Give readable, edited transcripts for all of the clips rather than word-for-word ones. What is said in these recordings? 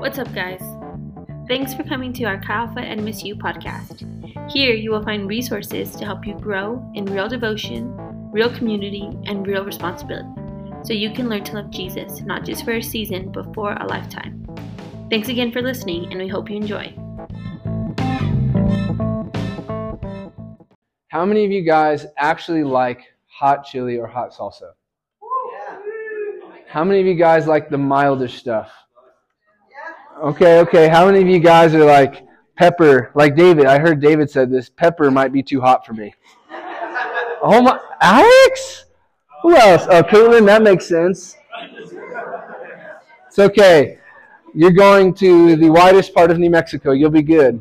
What's up, guys? Thanks for coming to our Chi Alpha and Miss You podcast. Here you will find resources to help you grow in real devotion, real community, and real responsibility, so you can learn to love Jesus, not just for a season, but for a lifetime. Thanks again for listening, and we hope you enjoy. How many of you guys actually like hot chili or hot salsa? How many of you guys like the milder stuff? Okay. How many of you guys are like pepper? Like David, I heard David said this, pepper might be too hot for me. Oh my, Alex? Who else? Oh, Caitlin, that makes sense. It's okay. You're going to the widest part of New Mexico. You'll be good.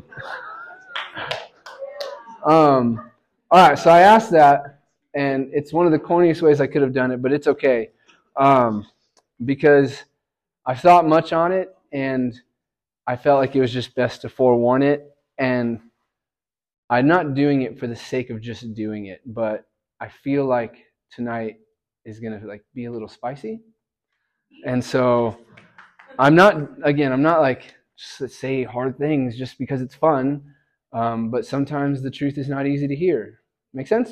All right, so I asked that, and it's one of the corniest ways I could have done it, but it's okay. Because I thought much on it, and I felt like it was just best to forewarn it, and I'm not doing it for the sake of just doing it, but I feel like tonight is going to be a little spicy, and so I'm not like just say hard things just because it's fun, but sometimes the truth is not easy to hear. Make sense?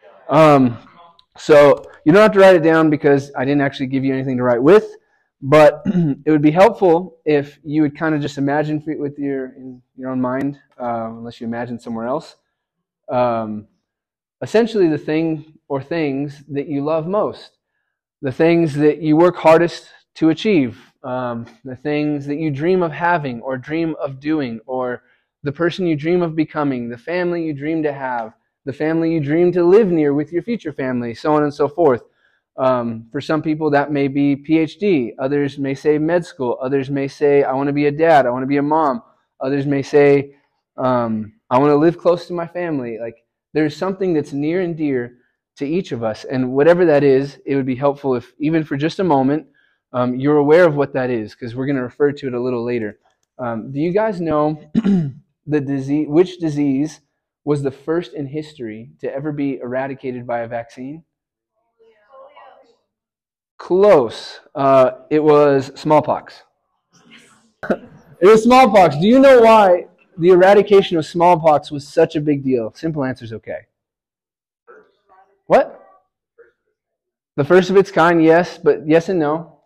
So you don't have to write it down because I didn't actually give you anything to write with, but it would be helpful if you would kind of just imagine in your own mind, unless you imagine somewhere else, essentially the thing or things that you love most, the things that you work hardest to achieve, the things that you dream of having or dream of doing, or the person you dream of becoming, the family you dream to have, the family you dream to live near with your future family, so on and so forth. For some people, that may be PhD. Others may say med school. Others may say, I want to be a dad. I want to be a mom. Others may say, I want to live close to my family. Like, there's something that's near and dear to each of us. And whatever that is, it would be helpful if, even for just a moment, you're aware of what that is, because we're going to refer to it a little later. Do you guys know which disease was the first in history to ever be eradicated by a vaccine? Close. It was smallpox. It was smallpox. Do you know why the eradication of smallpox was such a big deal? Simple answer is okay. What? The first of its kind, yes, but yes and no.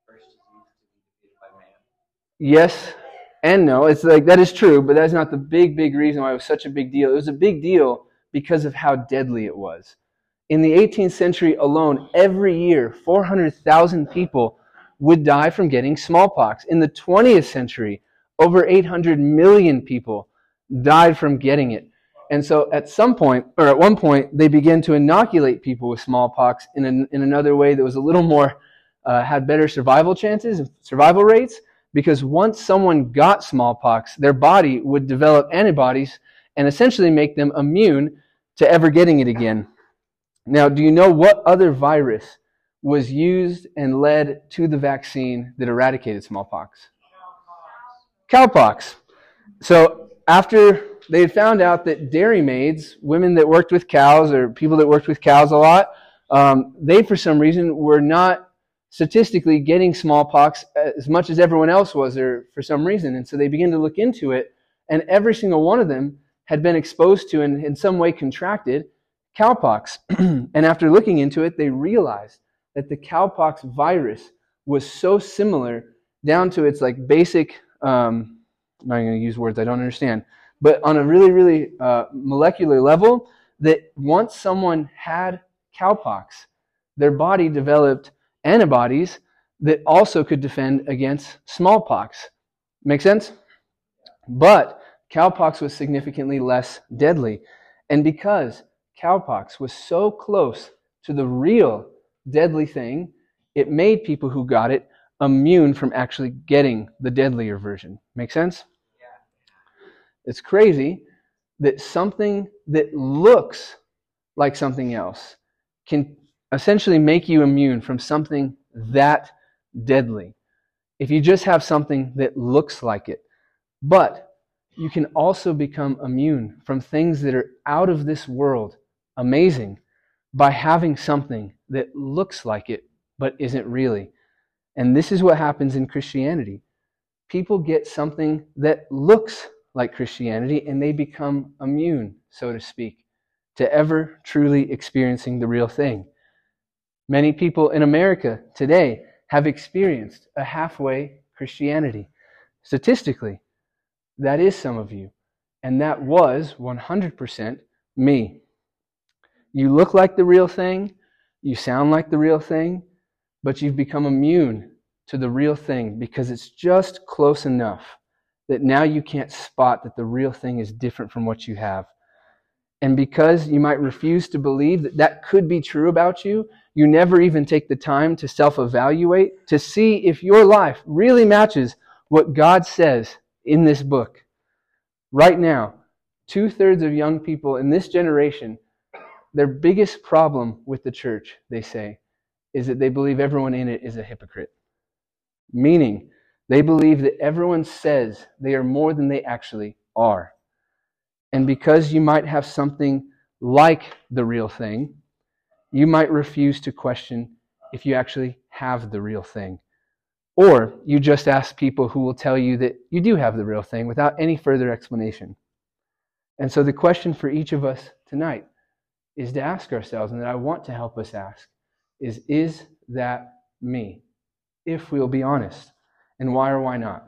Yes and no. It's like, that is true, but that's not the big reason why it was such a big deal. It was a big deal because of how deadly it was. In the 18th century alone, every year, 400,000 people would die from getting smallpox. In the 20th century, over 800 million people died from getting it. And so at one point, they began to inoculate people with smallpox in another way that was a little more, had better survival rates, because once someone got smallpox, their body would develop antibodies and essentially make them immune to ever getting it again. Now, do you know what other virus was used and led to the vaccine that eradicated smallpox? Cowpox. So after they had found out that dairy maids, women that worked with cows or people that worked with cows a lot, they for some reason were not statistically getting smallpox as much as everyone else was, or for some reason. And so they began to look into it, and every single one of them had been exposed to and in some way contracted cowpox. And after looking into it, they realized that the cowpox virus was so similar down to its basic, I'm not going to use words I don't understand, but on a really molecular level, that once someone had cowpox, their body developed antibodies that also could defend against smallpox. Make sense? But cowpox was significantly less deadly. And because cowpox was so close to the real deadly thing, it made people who got it immune from actually getting the deadlier version. Make sense? Yeah. It's crazy that something that looks like something else can essentially make you immune from something that deadly. If you just have something that looks like it. But you can also become immune from things that are out of this world, amazing, by having something that looks like it but isn't really. And this is what happens in Christianity. people get something that looks like Christianity and they become immune, so to speak, to ever truly experiencing the real thing. Many people in America today have experienced a halfway Christianity. Statistically, that is some of you. And that was 100% me. You look like the real thing, you sound like the real thing, but you've become immune to the real thing because it's just close enough that now you can't spot that the real thing is different from what you have. And because you might refuse to believe that that could be true about you, you never even take the time to self-evaluate to see if your life really matches what God says in this book. Right now, 2/3 of young people in this generation, their biggest problem with the church, they say, is that they believe everyone in it is a hypocrite. Meaning, they believe that everyone says they are more than they actually are. And because you might have something like the real thing, you might refuse to question if you actually have the real thing. Or you just ask people who will tell you that you do have the real thing without any further explanation. And so the question for each of us tonight is to ask ourselves, and that I want to help us ask, is that me? If we'll be honest. And why or why not?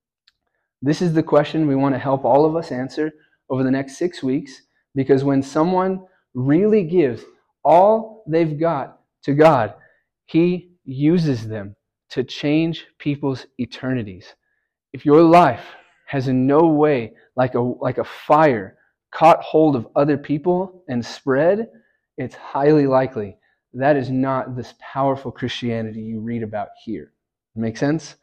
This is the question we want to help all of us answer over the next 6 weeks, because when someone really gives all they've got to God, He uses them to change people's eternities. If your life has in no way, like a fire, caught hold of other people and spread, it's highly likely that is not this powerful Christianity you read about here. Make sense?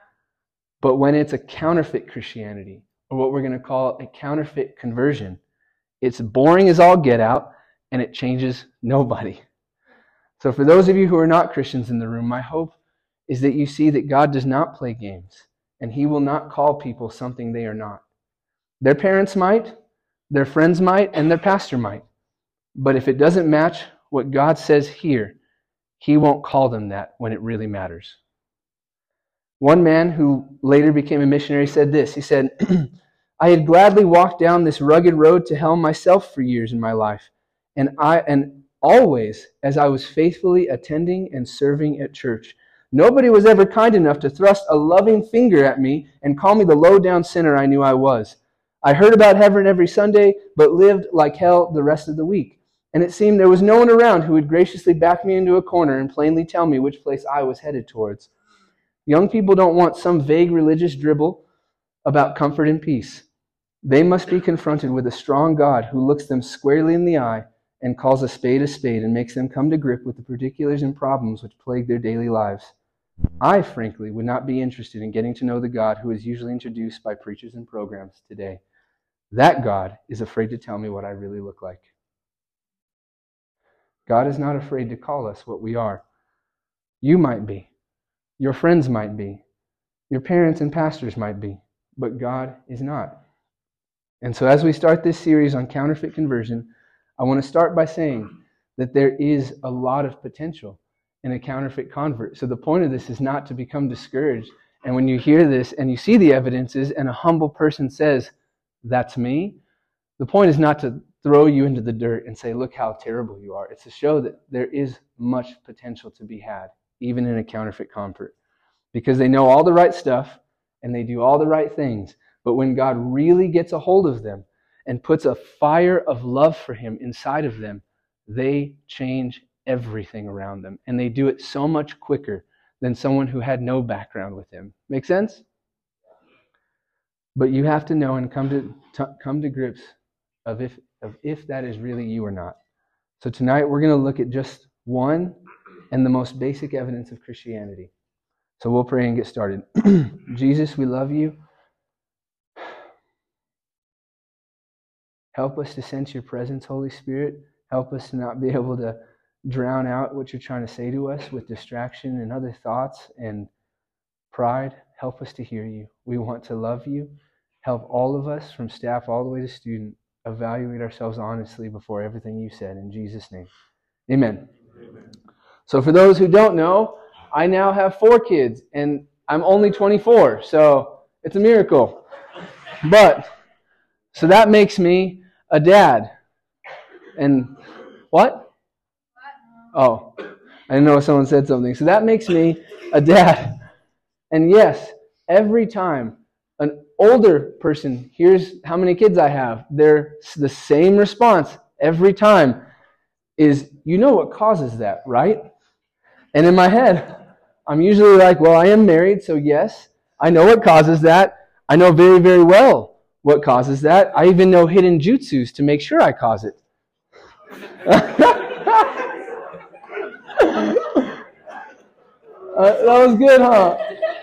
But when it's a counterfeit Christianity, or what we're going to call a counterfeit conversion, it's boring as all get out, and it changes nobody. So for those of you who are not Christians in the room, my hope is that you see that God does not play games, and He will not call people something they are not. Their parents might, their friends might, and their pastor might. But if it doesn't match what God says here, He won't call them that when it really matters. One man who later became a missionary said this. He said, I had gladly walked down this rugged road to hell myself for years in my life, and always as I was faithfully attending and serving at church. Nobody was ever kind enough to thrust a loving finger at me and call me the low-down sinner I knew I was. I heard about heaven every Sunday, but lived like hell the rest of the week. And it seemed there was no one around who would graciously back me into a corner and plainly tell me which place I was headed towards. Young people don't want some vague religious dribble about comfort and peace. They must be confronted with a strong God who looks them squarely in the eye and calls a spade and makes them come to grip with the particulars and problems which plague their daily lives. I, frankly, would not be interested in getting to know the God who is usually introduced by preachers and programs today. That God is afraid to tell me what I really look like. God is not afraid to call us what we are. You might be. Your friends might be. Your parents and pastors might be. But God is not. And so as we start this series on counterfeit conversion, I want to start by saying that there is a lot of potential in a counterfeit convert. So the point of this is not to become discouraged. And when you hear this and you see the evidences and a humble person says, that's me, the point is not to throw you into the dirt and say, look how terrible you are. It's to show that there is much potential to be had, even in a counterfeit convert. Because they know all the right stuff and they do all the right things. But when God really gets a hold of them and puts a fire of love for Him inside of them, they change everything around them. And they do it so much quicker than someone who had no background with Him. Make sense? But you have to know and come to grips of if that is really you or not. So tonight we're going to look at just one and the most basic evidence of Christianity. So we'll pray and get started. Jesus, we love you. Help us to sense your presence, Holy Spirit. Help us to not be able to drown out what you're trying to say to us with distraction and other thoughts and pride. Help us to hear you. We want to love you. Help all of us, from staff all the way to student, evaluate ourselves honestly before everything you said. In Jesus' name, amen. Amen. So for those who don't know, I now have 4 kids, and I'm only 24. So It's a miracle. But, so that makes me a dad. And what? Oh, I didn't know if someone said something. So that makes me a dad. And yes, every time an older person hears how many kids I have, the same response every time is, you know what causes that, right? And in my head, I'm usually like, well, I am married, so yes, I know what causes that. I know very, very well what causes that. I even know hidden jutsus to make sure I cause it. That was good, huh?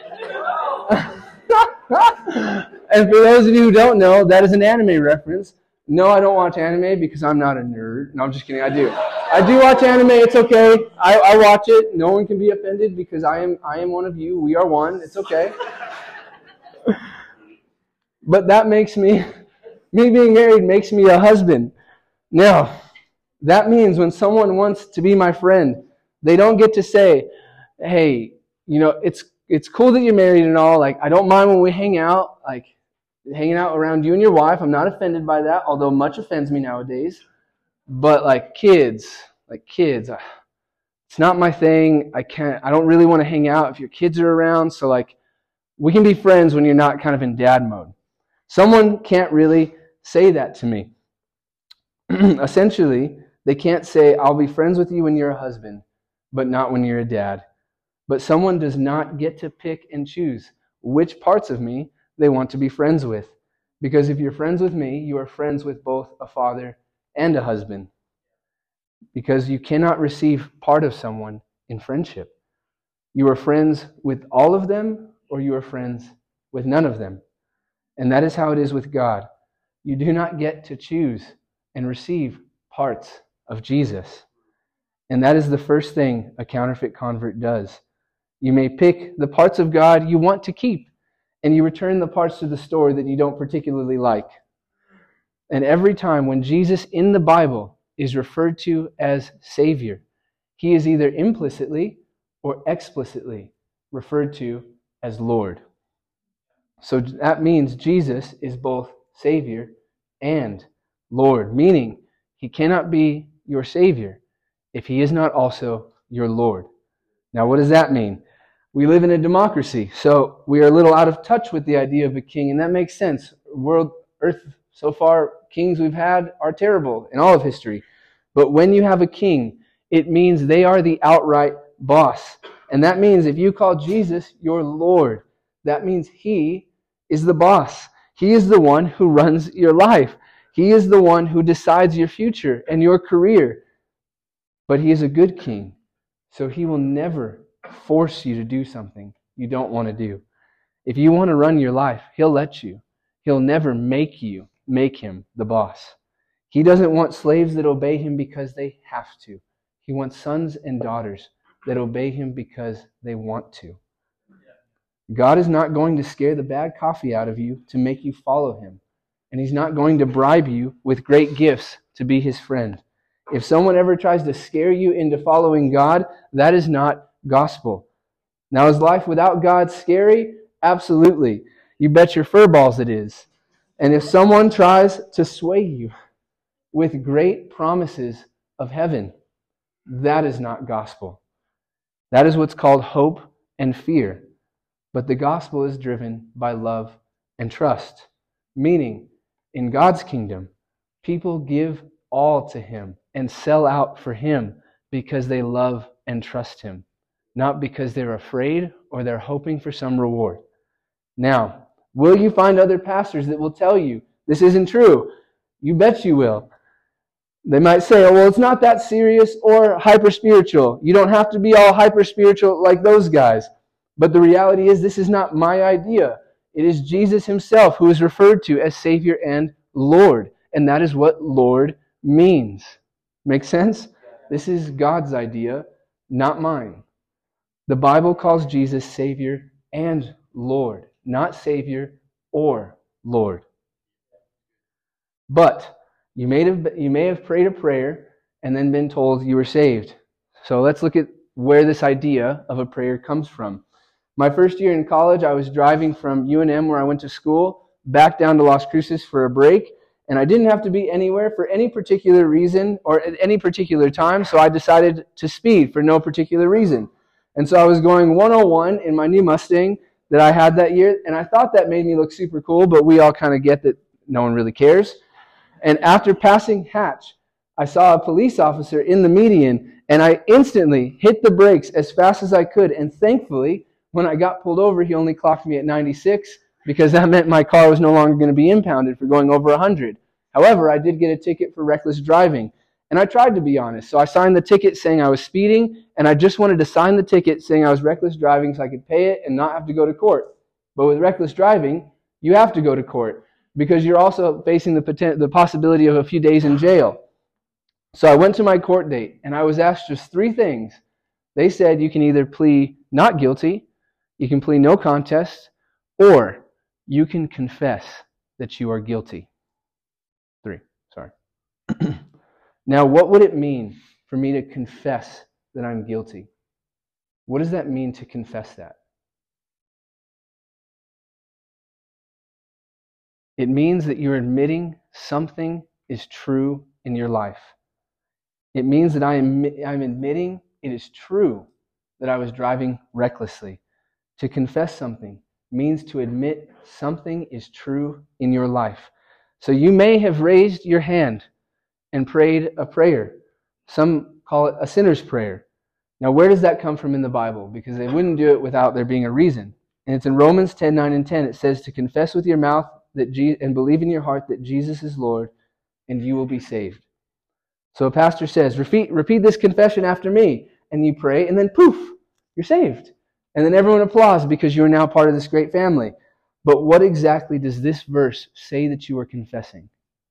And for those of you who don't know, that is an anime reference. No, I don't watch anime because I'm not a nerd. No, I'm just kidding. I do. I do watch anime. It's okay. I watch it. No one can be offended because I am one of you. We are one. It's okay. But that makes me being married makes me a husband. Now, that means when someone wants to be my friend, they don't get to say, hey, it's cool that you're married and all. Like, I don't mind when we hang out, like hanging out around you and your wife. I'm not offended by that, although much offends me nowadays. But like kids, it's not my thing. I don't really want to hang out if your kids are around. So like, we can be friends when you're not kind of in dad mode. Someone can't really say that to me. Essentially, they can't say, I'll be friends with you when you're a husband, but not when you're a dad. But someone does not get to pick and choose which parts of me they want to be friends with. Because if you're friends with me, you are friends with both a father and a husband. Because you cannot receive part of someone in friendship. You are friends with all of them, or you are friends with none of them. And that is how it is with God. You do not get to choose and receive parts of Jesus. And that is the first thing a counterfeit convert does. You may pick the parts of God you want to keep, and you return the parts to the store that you don't particularly like. And every time when Jesus in the Bible is referred to as Savior, he is either implicitly or explicitly referred to as Lord. So that means Jesus is both Savior and Lord, meaning he cannot be your Savior if he is not also your Lord. Now, what does that mean? We live in a democracy, so we are a little out of touch with the idea of a king, and that makes sense. Earth, so far, kings we've had are terrible in all of history. But when you have a king, it means they are the outright boss. And that means if you call Jesus your Lord, that means he is the boss. He is the one who runs your life. He is the one who decides your future and your career. But he is a good king, so he will never force you to do something you don't want to do. If you want to run your life, he'll let you. He'll never make him the boss. He doesn't want slaves that obey him because they have to. He wants sons and daughters that obey him because they want to. God is not going to scare the bad coffee out of you to make you follow him. And he's not going to bribe you with great gifts to be his friend. If someone ever tries to scare you into following God, that is not gospel. Now, is life without God scary? Absolutely. You bet your fur balls it is. And if someone tries to sway you with great promises of heaven, that is not gospel. That is what's called hope and fear. But the gospel is driven by love and trust. Meaning, in God's kingdom, people give all to him and sell out for him because they love and trust him, not because they're afraid or they're hoping for some reward. Now, will you find other pastors that will tell you this isn't true? You bet you will. They might say, oh, well, it's not that serious or hyper-spiritual. You don't have to be all hyper-spiritual like those guys. But the reality is this is not my idea. It is Jesus himself who is referred to as Savior and Lord. And that is what Lord means. Make sense? This is God's idea, not mine. The Bible calls Jesus Savior and Lord, not Savior or Lord. But you may have prayed a prayer and then been told you were saved. So let's look at where this idea of a prayer comes from. My first year in college, I was driving from UNM, where I went to school, back down to Las Cruces for a break, and I didn't have to be anywhere for any particular reason or at any particular time, so I decided to speed for no particular reason. And so I was going 101 in my new Mustang that I had that year, and I thought that made me look super cool, but we all kind of get that no one really cares. And after passing Hatch, I saw a police officer in the median, and I instantly hit the brakes as fast as I could, and thankfully, when I got pulled over, he only clocked me at 96, because that meant my car was no longer going to be impounded for going over 100. However, I did get a ticket for reckless driving, and I tried to be honest. So I signed the ticket saying I was speeding, and I just wanted to sign the ticket saying I was reckless driving so I could pay it and not have to go to court. But with reckless driving, you have to go to court because you're also facing the possibility of a few days in jail. So I went to my court date, and I was asked just 3 things. They said you can either plea not guilty, you can plea no contest, or you can confess that you are guilty. 3, sorry. Now, what would it mean for me to confess that I'm guilty? What does that mean to confess that? It means that you're admitting something is true in your life. It means that I'm admitting it is true that I was driving recklessly. To confess something means to admit something is true in your life. So you may have raised your hand and prayed a prayer. Some call it a sinner's prayer. Now, where does that come from in the Bible? Because they wouldn't do it without there being a reason. And it's in Romans 10, 9, and 10. It says to confess with your mouth and believe in your heart that Jesus is Lord, and you will be saved. So a pastor says, repeat this confession after me. And you pray, and then poof, you're saved. And then everyone applauds because you are now part of this great family. But what exactly does this verse say that you are confessing?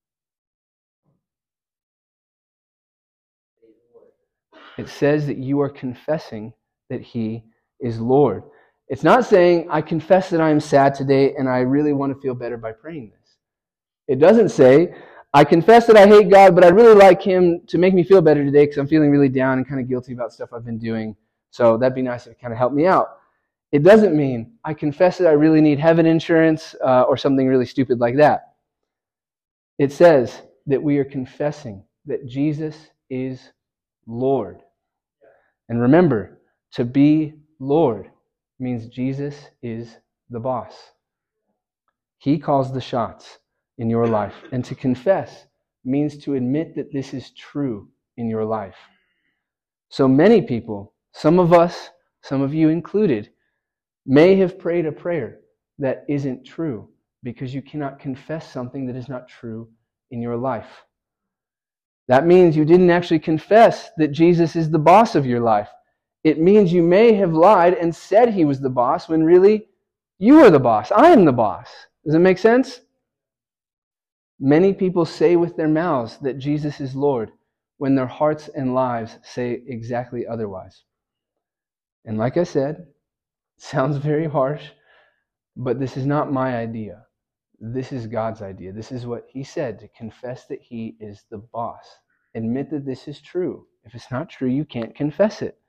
It says that you are confessing that He is Lord. It's not saying, I confess that I am sad today and I really want to feel better by praying this. It doesn't say, I confess that I hate God, but I'd really like Him to make me feel better today because I'm feeling really down and kind of guilty about stuff I've been doing. So that'd be nice if it kind of helped me out. It doesn't mean, I confess that I really need heaven insurance or something really stupid like that. It says that we are confessing that Jesus is Lord. And remember, to be Lord means Jesus is the boss. He calls the shots in your life. And to confess means to admit that this is true in your life. So many people, some of us, some of you included, may have prayed a prayer that isn't true because you cannot confess something that is not true in your life. That means you didn't actually confess that Jesus is the boss of your life. It means you may have lied and said He was the boss when really you are the boss. I am the boss. Does it make sense? Many people say with their mouths that Jesus is Lord when their hearts and lives say exactly otherwise. And like I said, it sounds very harsh, but this is not my idea. This is God's idea. This is what He said, to confess that He is the boss. Admit that this is true. If it's not true, you can't confess it.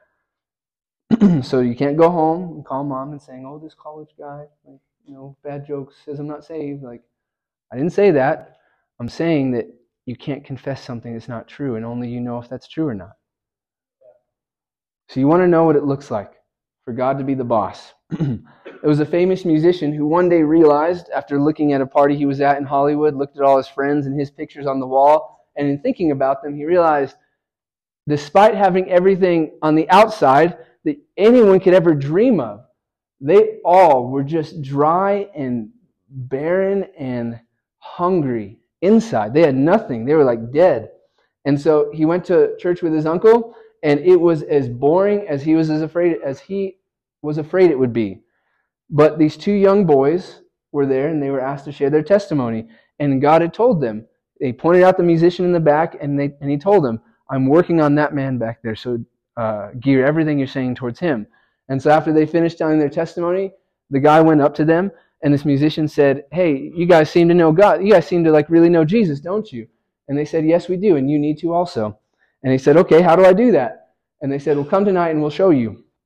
So you can't go home and call mom and saying, oh, this college guy, bad jokes, says I'm not saved. I didn't say that. I'm saying that you can't confess something that's not true, and only you know if that's true or not. So you want to know what it looks like for God to be the boss. There was a famous musician who one day realized, after looking at a party he was at in Hollywood, looked at all his friends and his pictures on the wall, and in thinking about them, he realized, despite having everything on the outside that anyone could ever dream of, they all were just dry and barren and hungry inside. They had nothing. They were like dead. And so he went to church with his uncle, and it was as boring as he was afraid it would be. But these 2 young boys were there, and they were asked to share their testimony. And God had told them. They pointed out the musician in the back, and He told them, I'm working on that man back there, so gear everything you're saying towards him. And so after they finished telling their testimony, the guy went up to them, and this musician said, hey, you guys seem to know God. You guys seem to really know Jesus, don't you? And they said, yes, we do, and you need to also. And he said, okay, how do I do that? And they said, well, come tonight and we'll show you.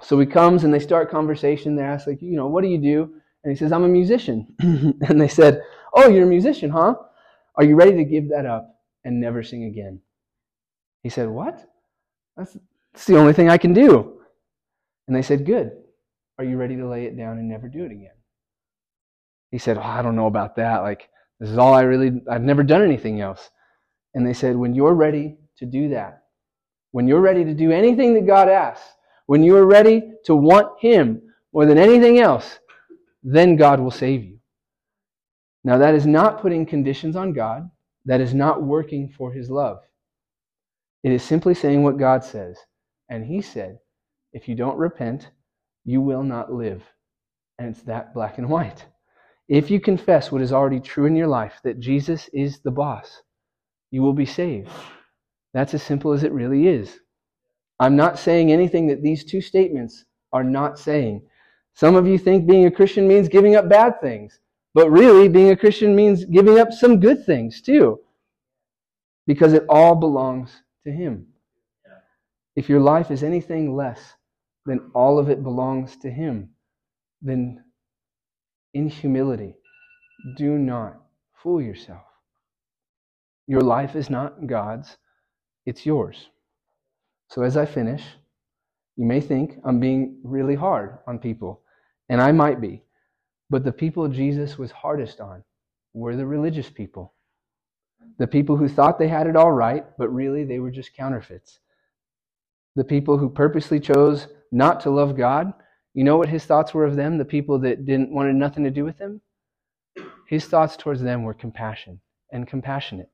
So he comes and they start conversation. They ask, like, what do you do? And he says, I'm a musician. And they said, oh, you're a musician, huh? Are you ready to give that up and never sing again? He said, what? That's the only thing I can do. And they said, good. Are you ready to lay it down and never do it again? He said, I don't know about that. Like, this is all I've never done anything else. And they said, when you're ready to do that, when you're ready to do anything that God asks, when you are ready to want Him more than anything else, then God will save you. Now, that is not putting conditions on God. That is not working for His love. It is simply saying what God says. And He said, if you don't repent, you will not live. And it's that black and white. If you confess what is already true in your life, that Jesus is the boss, you will be saved. That's as simple as it really is. I'm not saying anything that these two statements are not saying. Some of you think being a Christian means giving up bad things. But really, being a Christian means giving up some good things too. Because it all belongs to Him. If your life is anything less than all of it belongs to Him, then in humility, do not fool yourself. Your life is not God's, it's yours. So as I finish, you may think I'm being really hard on people, and I might be. But the people Jesus was hardest on were the religious people. The people who thought they had it all right, but really they were just counterfeits. The people who purposely chose not to love God, you know what His thoughts were of them? The people that wanted nothing to do with Him? His thoughts towards them were compassion and compassionate.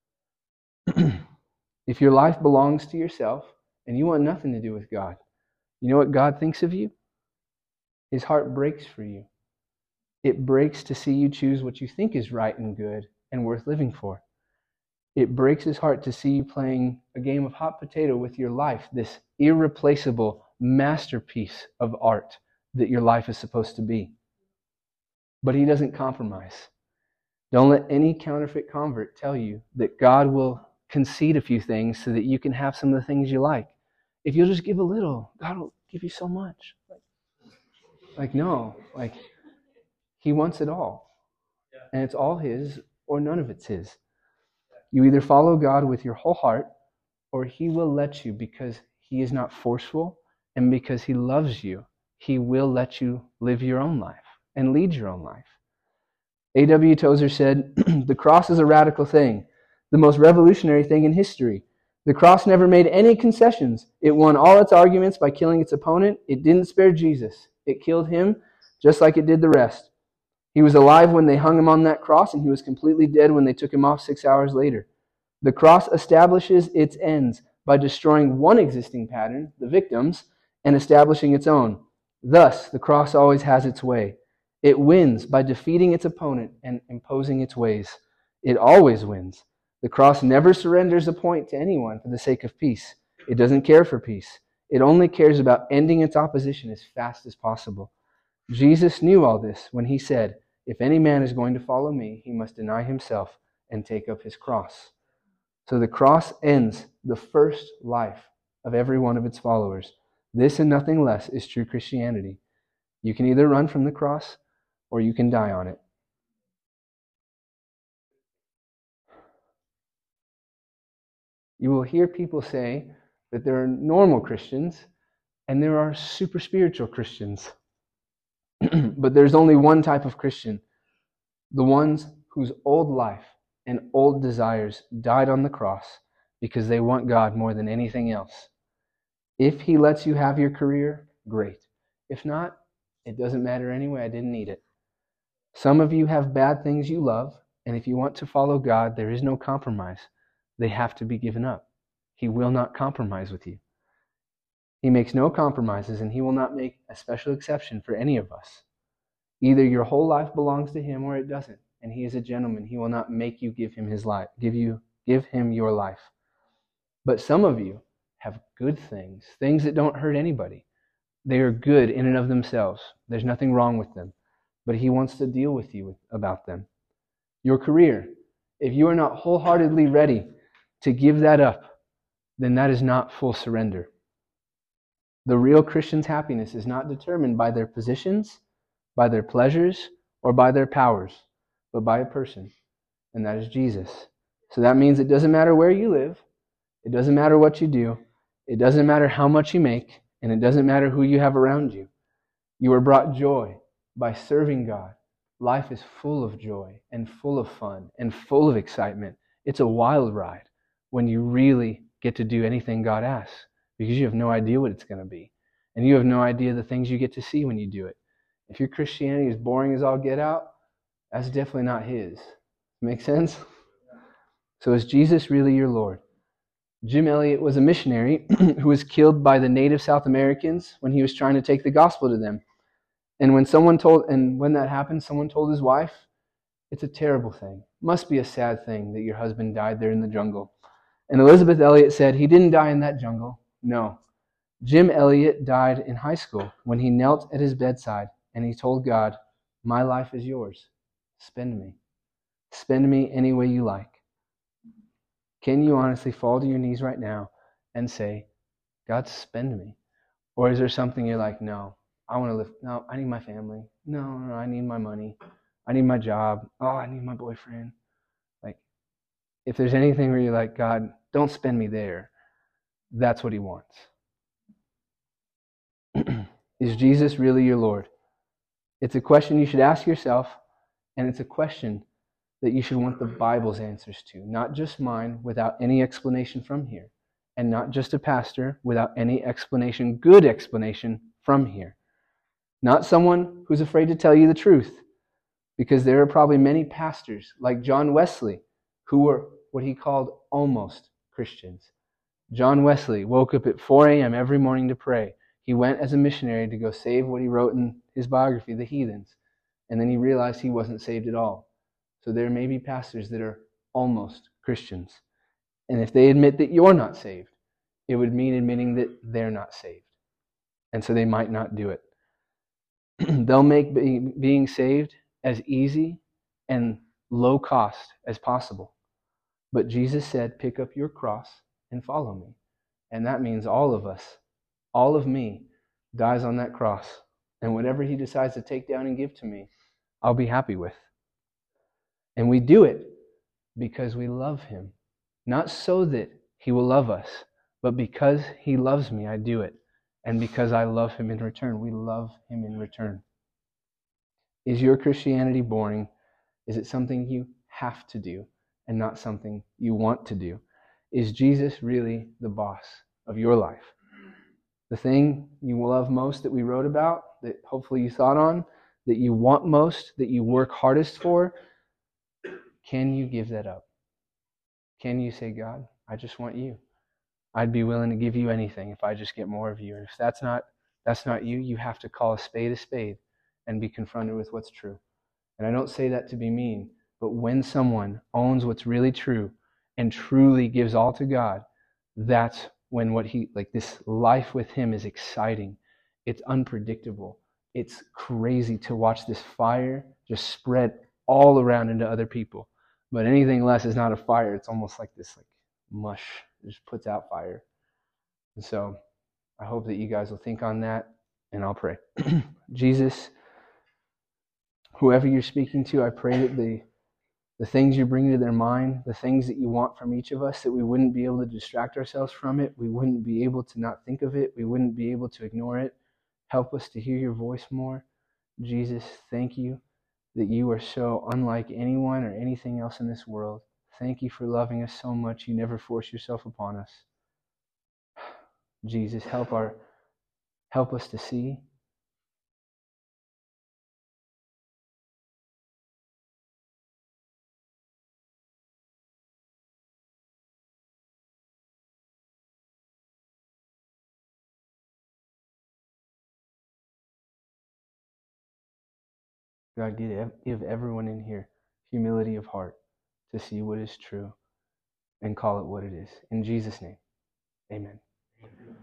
If your life belongs to yourself and you want nothing to do with God, you know what God thinks of you? His heart breaks for you. It breaks to see you choose what you think is right and good and worth living for. It breaks His heart to see you playing a game of hot potato with your life, this irreplaceable masterpiece of art that your life is supposed to be. But He doesn't compromise. Don't let any counterfeit convert tell you that God will concede a few things so that you can have some of the things you like. If you'll just give a little, God will give you so much. No. He wants it all. And it's all His or none of it's His. You either follow God with your whole heart or He will let you, because He is not forceful and because He loves you. He will let you live your own life and lead your own life. A.W. Tozer said, the cross is a radical thing, the most revolutionary thing in history. The cross never made any concessions. It won all its arguments by killing its opponent. It didn't spare Jesus. It killed Him just like it did the rest. He was alive when they hung Him on that cross, and He was completely dead when they took Him off 6 hours later. The cross establishes its ends by destroying one existing pattern, the victim's, and establishing its own. Thus, the cross always has its way. It wins by defeating its opponent and imposing its ways. It always wins. The cross never surrenders a point to anyone for the sake of peace. It doesn't care for peace. It only cares about ending its opposition as fast as possible. Jesus knew all this when He said, if any man is going to follow me, he must deny himself and take up his cross. So the cross ends the first life of every one of its followers. This and nothing less is true Christianity. You can either run from the cross or you can die on it. You will hear people say that there are normal Christians and there are super spiritual Christians. But there's only one type of Christian, the ones whose old life and old desires died on the cross because they want God more than anything else. If He lets you have your career, great. If not, it doesn't matter anyway. I didn't need it. Some of you have bad things you love, and if you want to follow God, there is no compromise. They have to be given up. He will not compromise with you. He makes no compromises, and He will not make a special exception for any of us. Either your whole life belongs to Him or it doesn't. And He is a gentleman. He will not make you give Him His life, give Him your life. But some of you have good things, things that don't hurt anybody. They are good in and of themselves. There's nothing wrong with them. But He wants to deal with you about them. Your career, if you are not wholeheartedly ready to give that up, then that is not full surrender. The real Christian's happiness is not determined by their positions, by their pleasures, or by their powers, but by a person, and that is Jesus. So that means it doesn't matter where you live, it doesn't matter what you do, it doesn't matter how much you make, and it doesn't matter who you have around you. You are brought joy by serving God. Life is full of joy and full of fun and full of excitement. It's a wild ride when you really get to do anything God asks, because you have no idea what it's going to be. And you have no idea the things you get to see when you do it. If your Christianity is boring as all get out, that's definitely not His. Make sense? So is Jesus really your Lord? Jim Elliot was a missionary who was killed by the native South Americans when he was trying to take the gospel to them. And when that happened, someone told his wife, "It's a terrible thing. Must be a sad thing that your husband died there in the jungle." And Elizabeth Elliot said, "He didn't die in that jungle. No. Jim Elliot died in high school when he knelt at his bedside and he told God, 'My life is yours. Spend me. Spend me any way you like.'" Can you honestly fall to your knees right now and say, "God, spend me"? Or is there something you're like, "No, I want to live. No, I need my family. No, I need my money. I need my job. Oh, I need my boyfriend." Like, if there's anything where you're like, "God, don't spend me there," that's what He wants. Is Jesus really your Lord? It's a question you should ask yourself, and it's a question that you should want the Bible's answers to, not just mine without any explanation from here, and not just a pastor without any explanation, good explanation from here. Not someone who's afraid to tell you the truth, because there are probably many pastors like John Wesley who were what he called almost Christians. John Wesley woke up at 4 a.m. every morning to pray. He went as a missionary to go save what he wrote in his biography, the heathens, and then he realized he wasn't saved at all. So there may be pastors that are almost Christians. And if they admit that you're not saved, it would mean admitting that they're not saved. And so they might not do it. They'll make being saved as easy and low cost as possible. But Jesus said, "Pick up your cross and follow me." And that means all of us, all of me, dies on that cross. And whatever He decides to take down and give to me, I'll be happy with. And we do it because we love Him. Not so that He will love us, but because He loves me, I do it. And because I love Him in return, we love Him in return. Is your Christianity boring? Is it something you have to do and not something you want to do? Is Jesus really the boss of your life? The thing you love most that we wrote about, that hopefully you thought on, that you want most, that you work hardest for, can you give that up? Can you say, "God, I just want you. I'd be willing to give you anything if I just get more of you." And if that's not you, you have to call a spade and be confronted with what's true. And I don't say that to be mean, but when someone owns what's really true and truly gives all to God, that's when this life with Him is exciting. It's unpredictable. It's crazy to watch this fire just spread all around into other people. But anything less is not a fire. It's almost like this mush. It just puts out fire. And so I hope that you guys will think on that, and I'll pray. Jesus, whoever you're speaking to, I pray that the things you bring to their mind, the things that you want from each of us, that we wouldn't be able to distract ourselves from it. We wouldn't be able to not think of it. We wouldn't be able to ignore it. Help us to hear your voice more. Jesus, thank you that you are so unlike anyone or anything else in this world. Thank you for loving us so much. You never force yourself upon us. Jesus, help us to see. God, give everyone in here humility of heart to see what is true and call it what it is. In Jesus' name, amen.